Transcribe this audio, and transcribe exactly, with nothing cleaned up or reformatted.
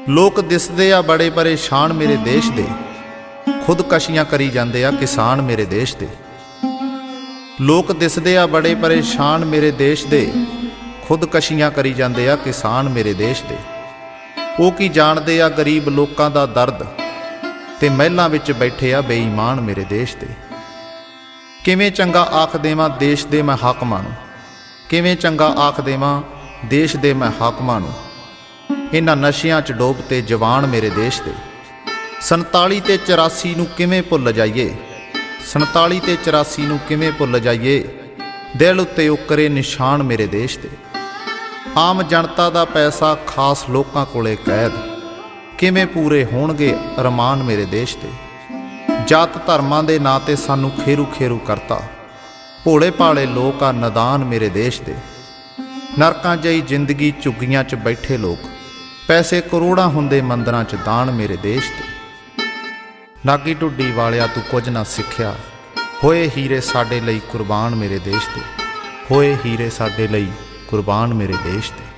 ਲੋਕ ਦਿਸਦੇ ਆ ਬੜੇ ਪਰੇਸ਼ਾਨ ਮੇਰੇ ਦੇਸ਼ ਦੇ, ਖੁਦਕਸ਼ੀਆਂ ਕਰੀ ਜਾਂਦੇ ਆ ਕਿਸਾਨ ਮੇਰੇ ਦੇਸ਼ ਦੇ। ਲੋਕ ਦਿਸਦੇ ਆ ਬੜੇ ਪਰੇਸ਼ਾਨ ਮੇਰੇ ਦੇਸ਼ ਦੇ, ਖੁਦਕਸ਼ੀਆਂ ਕਰੀ ਜਾਂਦੇ ਆ ਕਿਸਾਨ ਮੇਰੇ ਦੇਸ਼ ਦੇ। ਉਹ ਕੀ ਜਾਣਦੇ ਆ ਗਰੀਬ ਲੋਕਾਂ ਦਾ ਦਰਦ, ਤੇ ਮਹਿਲਾਂ ਵਿੱਚ ਬੈਠੇ ਆ ਬੇਈਮਾਨ ਮੇਰੇ ਦੇਸ਼ ਦੇ। ਕਿਵੇਂ ਚੰਗਾ ਆਖ ਦੇਵਾਂ ਦੇਸ਼ ਦੇ ਮੈਂ ਹਾਕਮਾਂ ਨੂੰ, ਕਿਵੇਂ ਚੰਗਾ ਆਖ ਦੇਵਾਂ ਦੇਸ਼ ਦੇ ਮੈਂ ਹਾਕਮਾਂ ਨੂੰ। ਇਹਨਾਂ ਨਸ਼ਿਆਂ 'ਚ ਡੋਬ ਤੇ ਜਵਾਨ ਮੇਰੇ ਦੇਸ਼ ਦੇ। ਸੰਤਾਲੀ ਤੇ ਚੁਰਾਸੀ ਨੂੰ ਕਿਵੇਂ ਭੁੱਲ ਜਾਈਏ, ਸੰਤਾਲੀ ਤੇ ਚੁਰਾਸੀ ਨੂੰ ਕਿਵੇਂ ਭੁੱਲ ਜਾਈਏ। ਦਿਲ ਉੱਤੇ ਉਕਰੇ ਨਿਸ਼ਾਨ ਮੇਰੇ ਦੇਸ਼ ਦੇ। ਆਮ ਜਨਤਾ ਦਾ ਪੈਸਾ ਖਾਸ ਲੋਕਾਂ ਕੋਲੇ ਕੈਦ, ਕਿਵੇਂ ਪੂਰੇ ਹੋਣਗੇ ਅਰਮਾਨ ਮੇਰੇ ਦੇਸ਼ ਦੇ। ਜਾਤ ਧਰਮਾਂ ਦੇ ਨਾਂ ਤੇ ਸਾਨੂੰ ਖੇਰੂ ਖੇਰੂ ਕਰਤਾ, ਭੋਲੇ ਭਾਲੇ ਲੋਕ ਆ ਨਦਾਨ ਮੇਰੇ ਦੇਸ਼ ਦੇ। ਨਰਕਾਂ ਜਿਹੀ ਜ਼ਿੰਦਗੀ ਝੁੱਗੀਆਂ 'ਚ ਬੈਠੇ ਲੋਕ, ਪੈਸੇ ਕਰੋੜਾਂ ਹੁੰਦੇ ਮੰਦਰਾਂ 'ਚ ਦਾਨ ਮੇਰੇ ਦੇਸ਼ ਦੇ। ਨਾਗੀ ਢੁੱਡੀ ਵਾਲਿਆ ਤੂੰ ਕੁਝ ਨਾ ਸਿੱਖਿਆ, ਹੋਏ ਹੀਰੇ ਸਾਡੇ ਲਈ ਕੁਰਬਾਨ ਮੇਰੇ ਦੇਸ਼ ਦੇ, ਹੋਏ ਹੀਰੇ ਸਾਡੇ ਲਈ ਕੁਰਬਾਨ ਮੇਰੇ ਦੇਸ਼ ਦੇ।